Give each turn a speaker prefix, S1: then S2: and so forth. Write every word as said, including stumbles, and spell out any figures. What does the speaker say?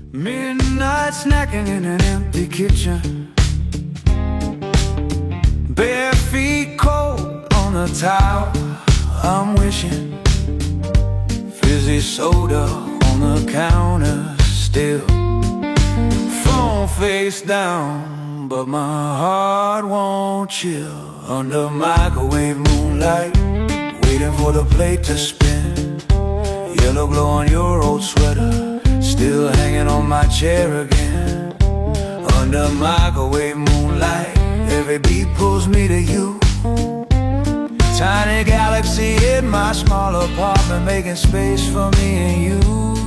S1: Midnight snacking in an empty kitchen, bare feet cold on the towel. I'm wishing fizzy soda on the counter still. Phone face down, but my heart won't chill. Under microwave moonlight, waiting for the plate to spin. Yellow glow on your old sweater, still hanging on my chair again. Under microwave moonlight, every beat pulls me to you. Tiny galaxy in my small apartment, making space for me and you.